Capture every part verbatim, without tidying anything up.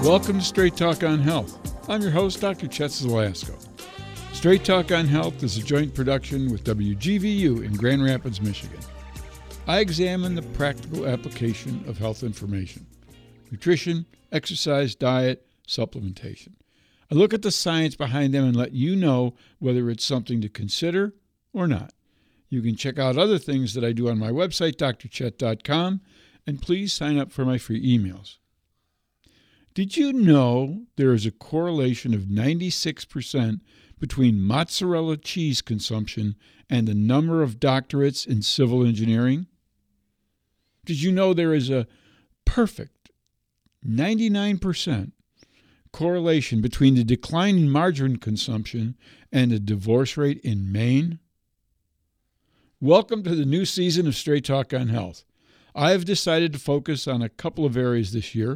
Welcome to Straight Talk on Health. I'm your host, Doctor Chet Zalasko. Straight Talk on Health is a joint production with W G V U in Grand Rapids, Michigan. I examine the practical application of health information: nutrition, exercise, diet, supplementation. I look at the science behind them and let you know whether it's something to consider or not. You can check out other things that I do on my website, D R chet dot com, and please sign up for my free emails. Did you know there is a correlation of ninety-six percent between mozzarella cheese consumption and the number of doctorates in civil engineering? Did you know there is a perfect ninety-nine percent correlation between the decline in margarine consumption and the divorce rate in Maine? Welcome to the new season of Straight Talk on Health. I have decided to focus on a couple of areas this year.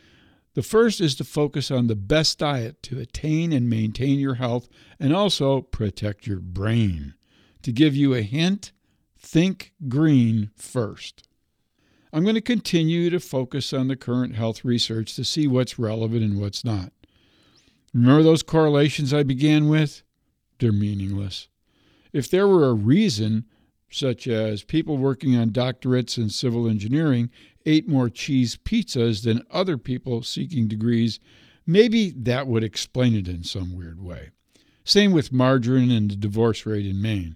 The first is to focus on the best diet to attain and maintain your health and also protect your brain. To give you a hint, think green first. I'm going to continue to focus on the current health research to see what's relevant and what's not. Remember those correlations I began with? They're meaningless. If there were a reason, such as people working on doctorates in civil engineering ate more cheese pizzas than other people seeking degrees, maybe that would explain it in some weird way. Same with margarine and the divorce rate in Maine.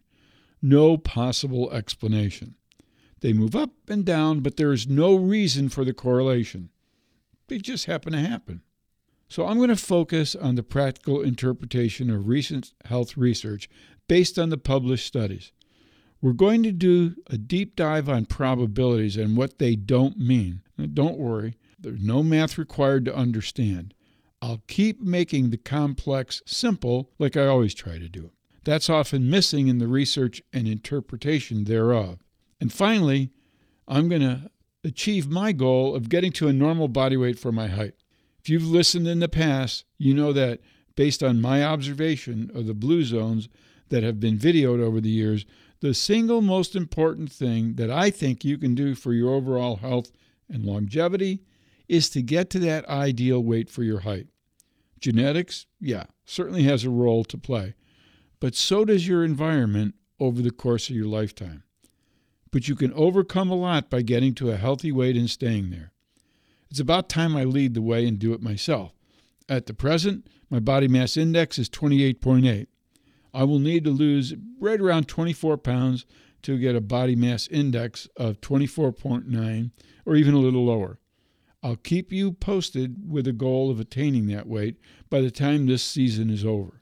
No possible explanation. They move up and down, but there is no reason for the correlation. They just happen to happen. So I'm going to focus on the practical interpretation of recent health research based on the published studies. We're going to do a deep dive on probabilities and what they don't mean. And don't worry, there's no math required to understand. I'll keep making the complex simple like I always try to do. That's often missing in the research and interpretation thereof. And finally, I'm going to achieve my goal of getting to a normal body weight for my height. If you've listened in the past, you know that based on my observation of the blue zones that have been videoed over the years, the single most important thing that I think you can do for your overall health and longevity is to get to that ideal weight for your height. Genetics, yeah, certainly has a role to play, but so does your environment over the course of your lifetime. But you can overcome a lot by getting to a healthy weight and staying there. It's about time I lead the way and do it myself. At the present, my body mass index is twenty-eight point eight. I will need to lose right around twenty-four pounds to get a body mass index of twenty-four point nine or even a little lower. I'll keep you posted with a goal of attaining that weight by the time this season is over.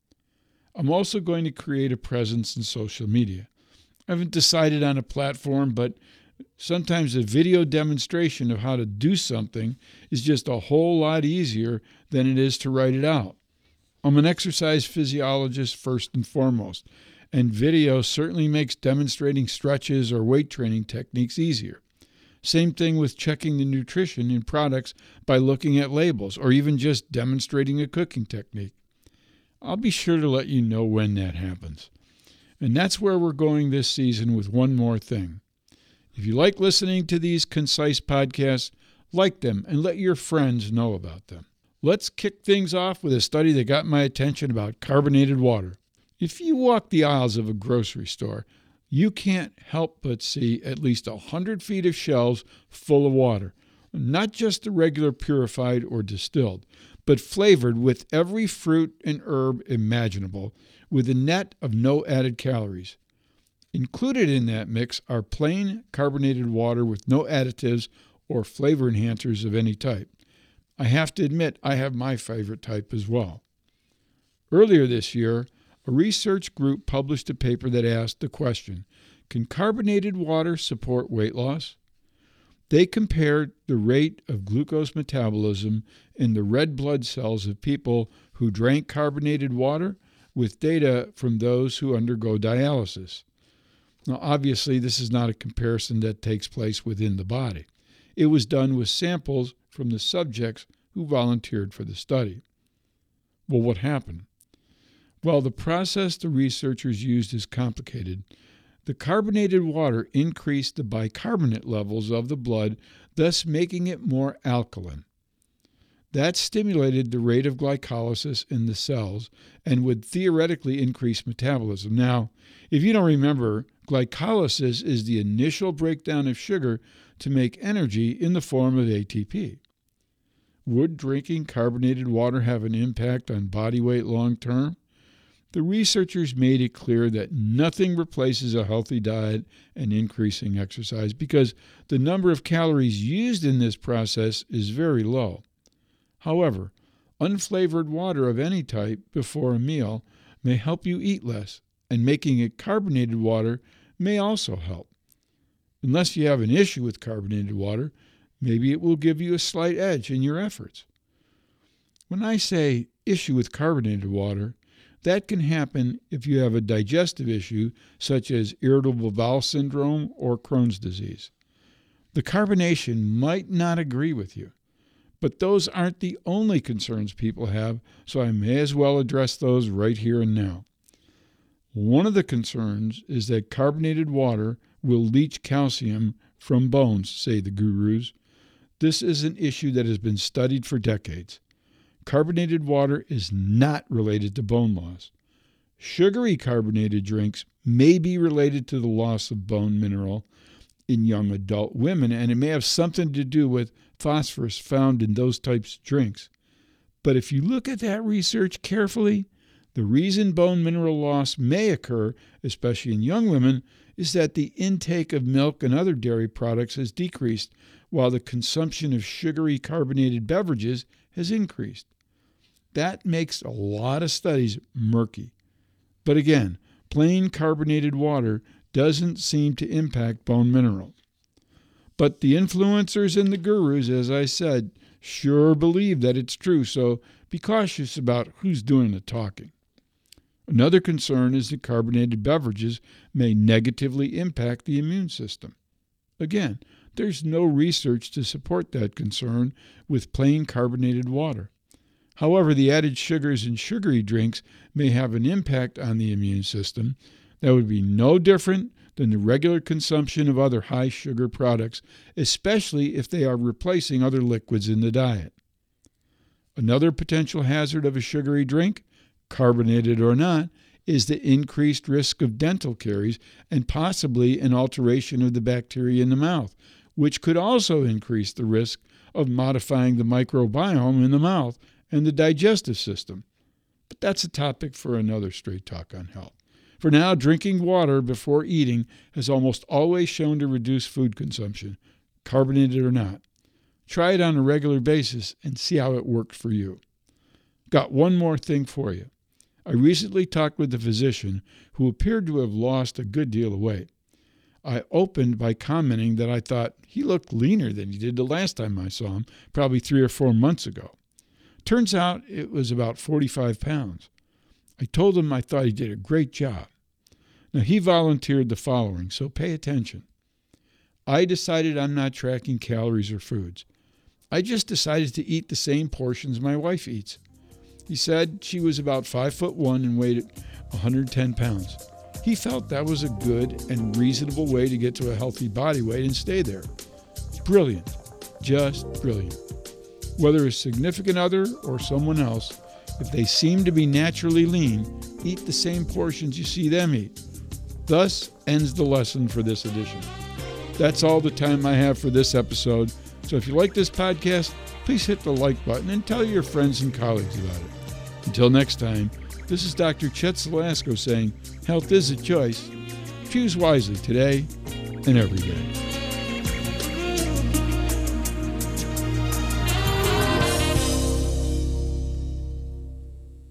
I'm also going to create a presence in social media. I haven't decided on a platform, but sometimes a video demonstration of how to do something is just a whole lot easier than it is to write it out. I'm an exercise physiologist first and foremost, and video certainly makes demonstrating stretches or weight training techniques easier. Same thing with checking the nutrition in products by looking at labels or even just demonstrating a cooking technique. I'll be sure to let you know when that happens. And that's where we're going this season with one more thing. If you like listening to these concise podcasts, like them and let your friends know about them. Let's kick things off with a study that got my attention about carbonated water. If you walk the aisles of a grocery store, you can't help but see at least one hundred feet of shelves full of water, not just the regular purified or distilled, but flavored with every fruit and herb imaginable, with a net of no added calories. Included in that mix are plain carbonated water with no additives or flavor enhancers of any type. I have to admit I have my favorite type as well. Earlier this year, a research group published a paper that asked the question, can carbonated water support weight loss? They compared the rate of glucose metabolism in the red blood cells of people who drank carbonated water with data from those who undergo dialysis. Now, obviously, this is not a comparison that takes place within the body. It was done with samples from the subjects who volunteered for the study. Well, what happened? Well, the process the researchers used is complicated. The carbonated water increased the bicarbonate levels of the blood, thus making it more alkaline. That stimulated the rate of glycolysis in the cells and would theoretically increase metabolism. Now, if you don't remember, glycolysis is the initial breakdown of sugar to make energy in the form of A T P. Would drinking carbonated water have an impact on body weight long term? The researchers made it clear that nothing replaces a healthy diet and increasing exercise because the number of calories used in this process is very low. However, unflavored water of any type before a meal may help you eat less, and making it carbonated water may also help. Unless you have an issue with carbonated water, maybe it will give you a slight edge in your efforts. When I say issue with carbonated water, that can happen if you have a digestive issue such as irritable bowel syndrome or Crohn's disease. The carbonation might not agree with you, but those aren't the only concerns people have, so I may as well address those right here and now. One of the concerns is that carbonated water will leach calcium from bones, say the gurus. This is an issue that has been studied for decades. Carbonated water is not related to bone loss. Sugary carbonated drinks may be related to the loss of bone mineral in young adult women, and it may have something to do with phosphorus found in those types of drinks. But if you look at that research carefully, the reason bone mineral loss may occur, especially in young women, is that the intake of milk and other dairy products has decreased, while the consumption of sugary carbonated beverages has increased. That makes a lot of studies murky. But again, plain carbonated water doesn't seem to impact bone minerals. But the influencers and the gurus, as I said, sure believe that it's true, so be cautious about who's doing the talking. Another concern is that carbonated beverages may negatively impact the immune system. Again, there's no research to support that concern with plain carbonated water. However, the added sugars in sugary drinks may have an impact on the immune system that would be no different than the regular consumption of other high-sugar products, especially if they are replacing other liquids in the diet. Another potential hazard of a sugary drink, carbonated or not, is the increased risk of dental caries and possibly an alteration of the bacteria in the mouth, which could also increase the risk of modifying the microbiome in the mouth and the digestive system. But that's a topic for another Straight Talk on Health. For now, drinking water before eating has almost always shown to reduce food consumption, carbonated or not. Try it on a regular basis and see how it works for you. Got one more thing for you. I recently talked with a physician who appeared to have lost a good deal of weight. I opened by commenting that I thought he looked leaner than he did the last time I saw him, probably three or four months ago. Turns out it was about forty-five pounds. I told him I thought he did a great job. Now, he volunteered the following, so pay attention. I decided I'm not tracking calories or foods. I just decided to eat the same portions my wife eats. He said she was about five foot one and weighed one hundred ten pounds. He felt that was a good and reasonable way to get to a healthy body weight and stay there. Brilliant. Just brilliant. Whether a significant other or someone else, if they seem to be naturally lean, eat the same portions you see them eat. Thus ends the lesson for this edition. That's all the time I have for this episode. So if you like this podcast, please hit the like button and tell your friends and colleagues about it. Until next time, this is Doctor Chet Zalasko saying, health is a choice. Choose wisely today and every day.